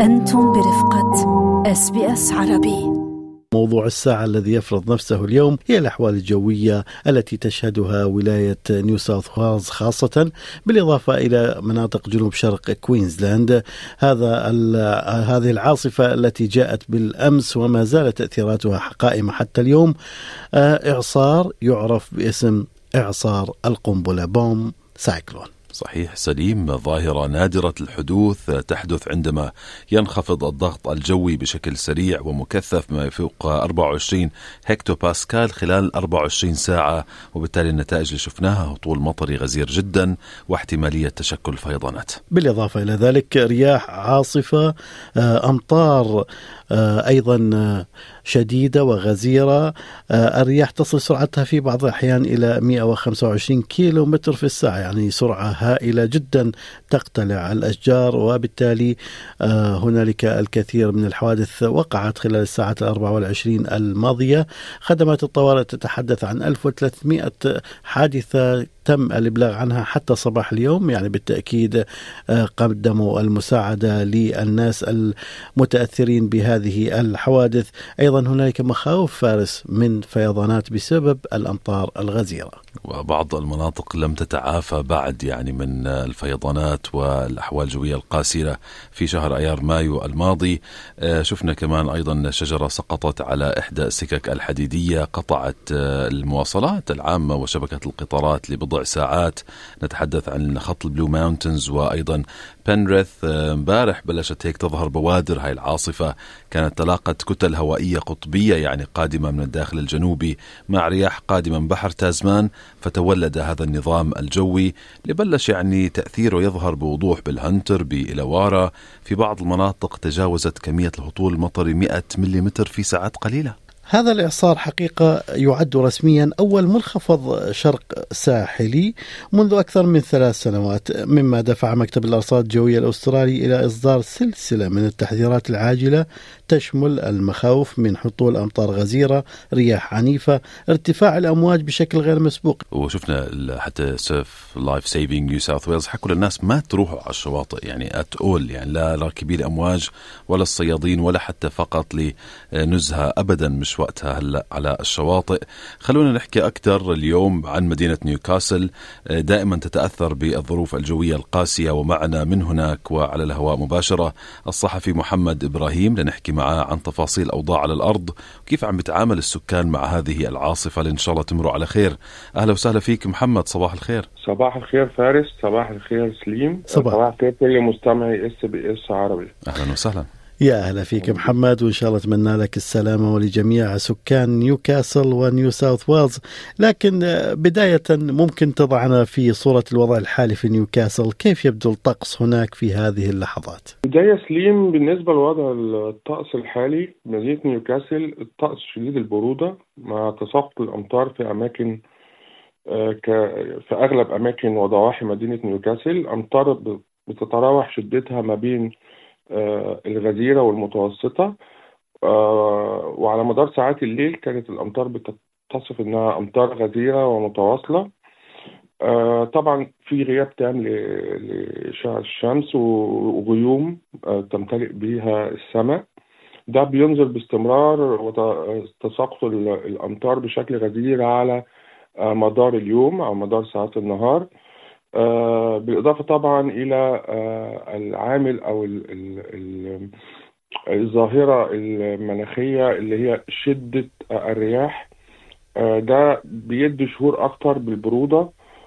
أنتم برفقة SBS عربي. موضوع الساعة الذي يفرض نفسه اليوم هي الأحوال الجوية التي تشهدها ولاية نيو ساوث ويلز خاصة، بالإضافة إلى مناطق جنوب شرق كوينزلاند. هذه العاصفة التي جاءت بالأمس وما زالت تأثيراتها قائمة حتى اليوم، إعصار يعرف باسم إعصار القنبلة، بوم سايكلون. صحيح سليم، ظاهرة نادرة الحدوث تحدث عندما ينخفض الضغط الجوي بشكل سريع ومكثف ما يفوق 24 هكتو باسكال خلال 24 ساعة، وبالتالي النتائج اللي شفناها هطول مطري غزير جدا واحتمالية تشكل فيضانات. بالإضافة إلى ذلك رياح عاصفة، أمطار أيضا شديدة وغزيرة. الرياح تصل سرعتها في بعض الأحيان إلى 125 كيلو متر في الساعة، يعني سرعة هائلة جدا تقتلع الأشجار، وبالتالي هنالك الكثير من الحوادث وقعت خلال الساعات 24 الماضية. خدمات الطوارئ تتحدث عن 1300 حادثة تم الإبلاغ عنها حتى صباح اليوم، يعني بالتأكيد قدموا المساعدة للناس المتأثرين بهذه الحوادث. أيضا هنالك مخاوف فارس من فيضانات بسبب الأمطار الغزيرة، وبعض المناطق لم تتعافى بعد يعني من الفيضانات والأحوال الجوية القاسية في شهر أيار مايو الماضي. شفنا كمان أيضا شجرة سقطت على إحدى السكك الحديدية، قطعت المواصلات العامة وشبكة القطارات لبضع ساعات. نتحدث عن خط البلو ماونتنز وأيضا بنريث. امبارح بلشت هيك تظهر بوادر هاي العاصفة، كانت تلاقت كتل هوائية قطبية يعني قادمة من الداخل الجنوبي مع رياح قادمة من بحر تازمان، فتولد هذا النظام الجوي اللي بلش يعني تأثيره يظهر بوضوح بالهنتر بإلوارا. في بعض المناطق تجاوزت كمية الهطول المطري 100 ملم في ساعات قليلة. هذا الإعصار حقيقة يعد رسميا أول منخفض شرق ساحلي منذ أكثر من 3 سنوات، مما دفع مكتب الأرصاد الجوية الأسترالي إلى إصدار سلسلة من التحذيرات العاجلة تشمل المخاوف من هطول أمطار غزيرة، رياح عنيفة، ارتفاع الأمواج بشكل غير مسبوق. وشفنا حتى سيرف لايف سيفينج نيو ساوث ويلز حكوا للناس ما تروحوا على الشواطئ، يعني أتقول يعني لا راكبي الأمواج ولا الصيادين ولا حتى فقط لنزهة، أبدا مش وقتها هلا على الشواطئ. خلونا نحكي أكثر اليوم عن مدينة نيوكاسل، دائما تتأثر بالظروف الجوية القاسية، ومعنا من هناك وعلى الهواء مباشرة الصحفي محمد إبراهيم لنحكي معاه عن تفاصيل أوضاع على الأرض وكيف عم بتعامل السكان مع هذه العاصفة اللي إن شاء الله تمر على خير. أهلا وسهلا فيك محمد، صباح الخير. صباح الخير فارس، صباح الخير سليم، صباح الخير كل مستمعي SBS عربي. أهلا وسهلا. يا أهلا فيك محمد، وإن شاء الله أتمنى لك السلامة ولجميع سكان نيوكاسل ونيو ساوث ويلز. لكن بداية ممكن تضعنا في صورة الوضع الحالي في نيوكاسل، كيف يبدو الطقس هناك في هذه اللحظات؟ بداية سليم، بالنسبة لوضع الطقس الحالي مدينة نيوكاسل، الطقس شديد البرودة مع تساقط الأمطار في أماكن في أغلب أماكن وضواحي مدينة نيوكاسل. أمطار بتتراوح شدتها ما بين الغزيرة والمتوسطة، وعلى مدار ساعات الليل كانت الأمطار بتتصف إنها أمطار غزيرة ومتواصلة. طبعا في غياب تام لإشعاع الشمس وغيوم تمتلئ بها السماء. ده بينزل باستمرار وتساقط الأمطار بشكل غزير على مدار اليوم أو مدار ساعات النهار، بالإضافة طبعا إلى العامل أو الظاهرة المناخية اللي هي شدة الرياح. ده بيدي شهور أكتر بالبرودة،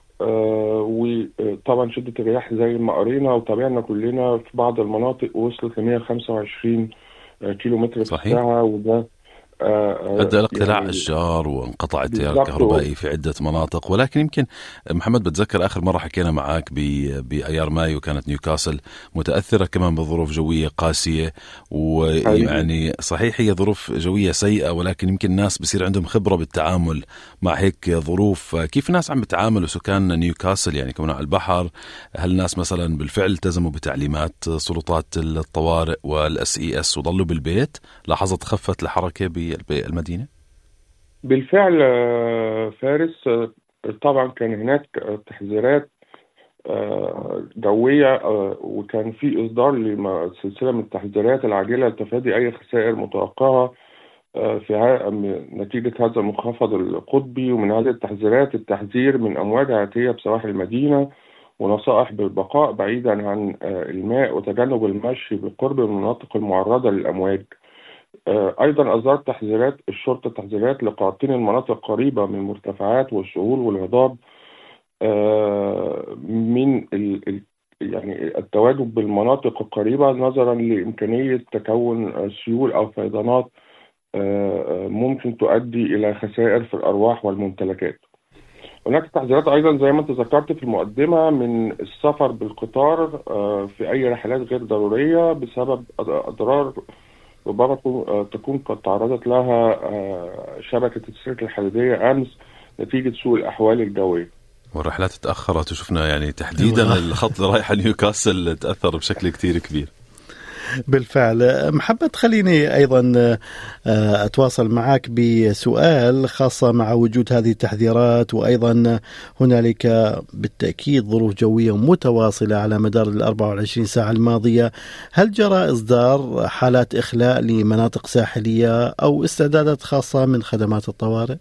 وطبعا شدة الرياح زي ما قرينا وتابعنا كلنا في بعض المناطق وصلت ل 125 كيلو متر في الساعة، وده أدى اقتلاع أشجار وانقطع التيار الكهربائي في عدة مناطق. ولكن يمكن محمد بتذكر آخر مرة حكينا معاك بأيار مايو كانت نيوكاسل متأثرة كمان بظروف جوية قاسية، ويعني صحيح هي ظروف جوية سيئة، ولكن يمكن الناس بصير عندهم خبرة بالتعامل مع هيك ظروف. كيف الناس عم بتعاملوا سكان نيوكاسل يعني كمان على البحر؟ هل الناس مثلا بالفعل التزموا بتعليمات سلطات الطوارئ والSES وضلوا بالبيت؟ لاحظت خفت الحركة بالمدينة؟ بالفعل فارس، طبعا كان هناك تحذيرات جوية، وكان في إصدار لسلسلة من التحذيرات العاجلة لتفادي أي خسائر متوقعة نتيجة هذا المنخفض القطبي. ومن هذه التحذيرات التحذير من أمواج عاتية بسواحل المدينة، ونصائح بالبقاء بعيدا عن الماء وتجنب المشي بالقرب من المناطق المعرضة للأمواج. أيضا أصدرت تحذيرات الشرطة تحذيرات لقاطين المناطق القريبة من المرتفعات والسهول والهضاب من يعني التواجد بالمناطق القريبة نظرا لإمكانية تكون سيول أو فيضانات ممكن تؤدي إلى خسائر في الأرواح والممتلكات. هناك تحذيرات أيضا زي ما أنت ذكرت في المقدمة من السفر بالقطار في أي رحلات غير ضرورية بسبب أضرار ربما تكون قد تعرضت لها شبكة السلك الحديدية أمس نتيجة سوء الأحوال الجوية. والرحلات تأخرت وشفنا يعني تحديدا الخط اللي رايح نيوكاسل تأثر بشكل كتير كبير. بالفعل. محمد، خليني أيضا أتواصل معك بسؤال خاصة مع وجود هذه التحذيرات، وأيضا هنالك بالتأكيد ظروف جوية متواصلة على مدار 24 ساعة الماضية. هل جرى إصدار حالات إخلاء لمناطق ساحلية أو استعدادات خاصة من خدمات الطوارئ؟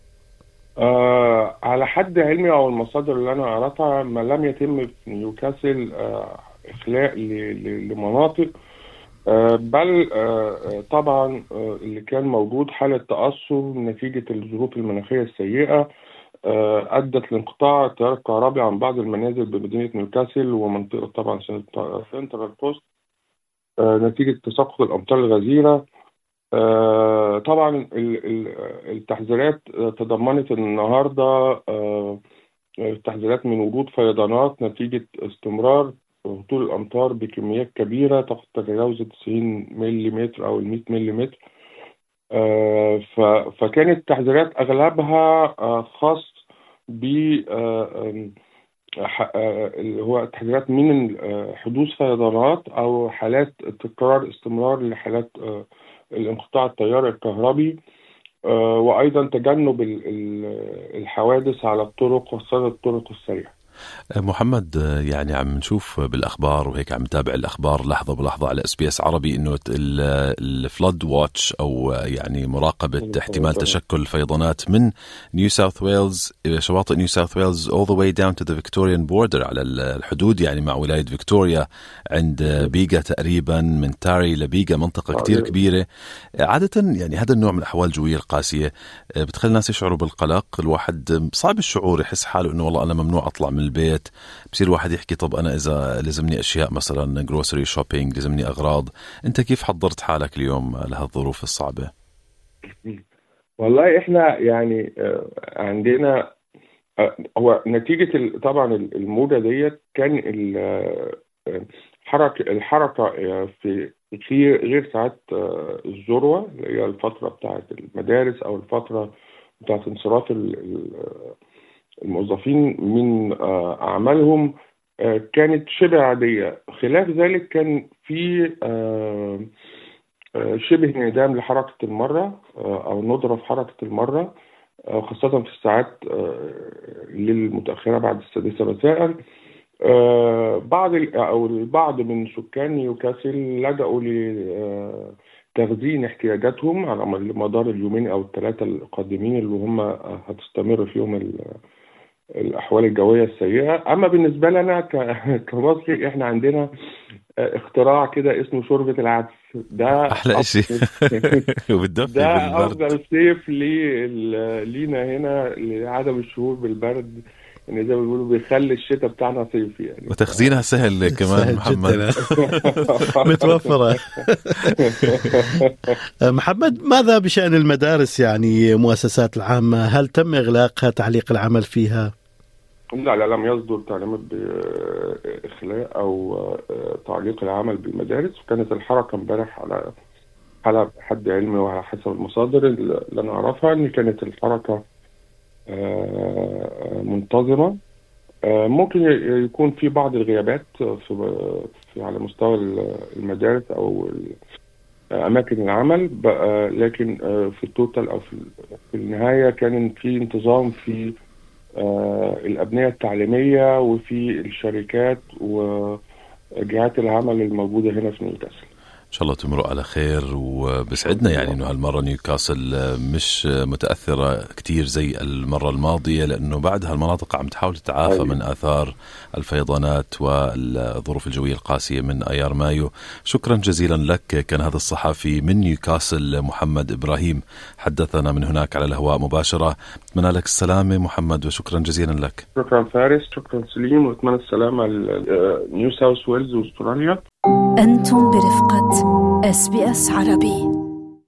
على حد علمي أو المصادر اللي أنا قرأتها ما لم يتم في نيوكاسل إخلاء لمناطق، بل طبعا اللي كان موجود حالة تأثر نتيجة الظروف المناخية السيئة أدت لانقطاع التيار الكهربي عن بعض المنازل بمدينة نيوكاسل ومنطقة طبعا سنترال كوست نتيجة تساقط الأمطار الغزيرة. طبعا التحذيرات تضمنت النهاردة تحذيرات من وجود فيضانات نتيجة استمرار هطول الأمطار بكميات كبيرة تتجاوز 90 ملم أو 100 ملم. فكانت التحذيرات أغلبها خاص ب اللي هو تحذيرات من حدوث فيضانات أو حالات تكرار استمرار لحالات الانقطاع التيار الكهربي، وأيضا تجنب الحوادث على الطرق خاصة الطرق السريعة. محمد، يعني عم نشوف بالأخبار وهيك عم نتابع الأخبار لحظة بلحظة على SBS عربي إنه الفلود واتش أو يعني مراقبة احتمال تشكل فيضانات من نيو ساوث ويلز، شواطئ نيو ساوث ويلز all the way down to the Victorian border على الحدود يعني مع ولاية فيكتوريا عند بيغا تقريبا، من تاري لبيغا منطقة كتير كبيرة. عادة يعني هذا النوع من الأحوال الجوية القاسية بتخلي الناس يشعروا بالقلق. الواحد صعب الشعور، يحس حاله إنه والله أنا ممنوع أطلع من البيت. بصير الواحد يحكي طب أنا إذا لزمني أشياء مثلا grocery shopping، لزمني أغراض. أنت كيف حضرت حالك اليوم لهالظروف الصعبة؟ والله إحنا يعني عندنا هو نتيجة طبعا الموجة ديت كان الحركة في غير ساعات الذروة اللي هي الفترة بتاعت المدارس أو الفترة بتاعت انصراف الموظفين من أعمالهم كانت شبه عادية. خلاف ذلك كان في شبه انعدام لحركة المرة أو ندرة في حركة المرة، خاصة في الساعات للمتأخرة بعد 6 مساء. البعض من سكان نيوكاسل لجأوا لتخزين احتياجاتهم على مدار اليومين أو الثلاثة القادمين اللي هم هتستمر فيهم الأحوال الجوية السيئة. أما بالنسبة لنا كمصري إحنا عندنا اختراع كده اسمه شوربة العدس. ده أحلى شيء وبالدفء ده بالبرد. أفضل صيف لينا هنا لعدم الشعور بالبرد، يعني زي ما بيقولوا بيخلي الشتاء بتاعنا صيفي يعني. وتخزينها سهل كمان محمد. متوفرة. محمد، ماذا بشأن المدارس يعني مؤسسات العامة؟ هل تم إغلاقها، تعليق العمل فيها؟ لا لم يصدر تعليمات بإخلاء أو تعليق العمل بالمدارس. كانت الحركة امبارح على حد علمي وعلى حسب المصادر اللي أنا أعرفها إن كانت الحركة منتظمة. ممكن يكون في بعض الغيابات في على مستوى المدارس أو أماكن العمل، لكن في التوتال أو في النهاية كان في انتظام في الأبنية التعليمية وفي الشركات وجهات العمل الموجودة هنا في نيوكاسل. إن شاء الله تمرق على خير، وبسعدنا يعني إنه هالمرة نيوكاسل مش متأثرة كتير زي المرة الماضية، لأنه بعدها المناطق عم تحاول تتعافى من آثار الفيضانات والظروف الجوية القاسية من أيار مايو. شكرا جزيلا لك. كان هذا الصحفي من نيوكاسل محمد إبراهيم حدثنا من هناك على الهواء مباشرة. أتمنى لك السلامة محمد، وشكرا جزيلا لك. شكرا فارس، شكرا سليم، وأتمنى السلامة لنيو ساوث ويلز وأستراليا. أنتم برفقة SBS عربي.